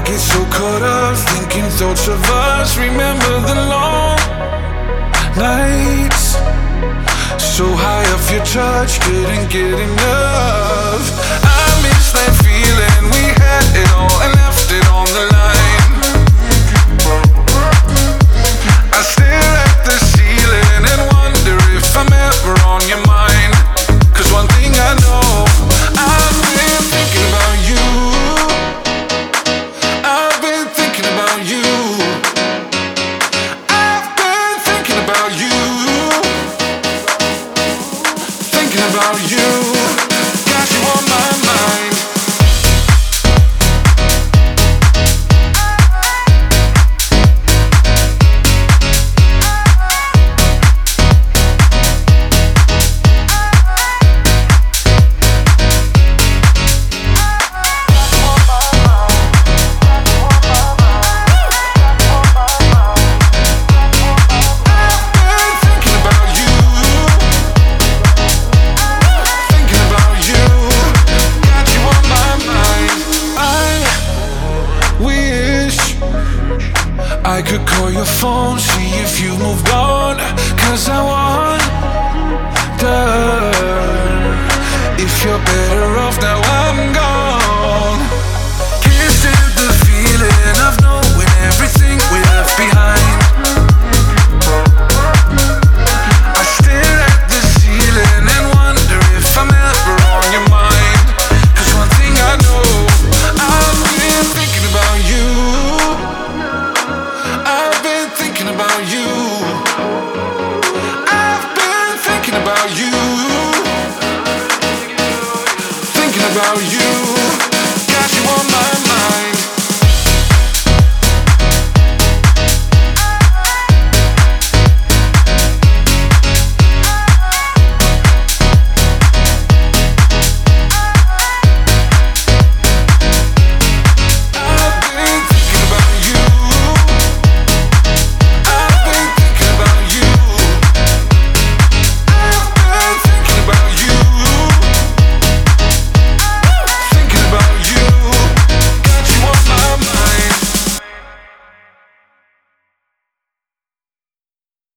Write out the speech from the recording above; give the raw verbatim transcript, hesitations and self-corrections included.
get so caught up thinking thoughts of us. Remember the long nights, so high off your touch, couldn't get enough. I miss that feeling, we had it all and left it on the line. I stare at the ceiling and wonder if I'm ever on your mind. Cause one thing I know, I've been thinking about you. I've been thinking about you. I've been thinking about you. Thinking about you. Got you on my mind. I could call your phone, see if you've moved on. Cause I wonder if you're better off now I'm gone. Kissing the feeling of knowing everything we left behind. I stare at the ceiling and wonder if I'm ever on your mind. Cause one thing I know, I've been thinking about you. I've been thinking about you.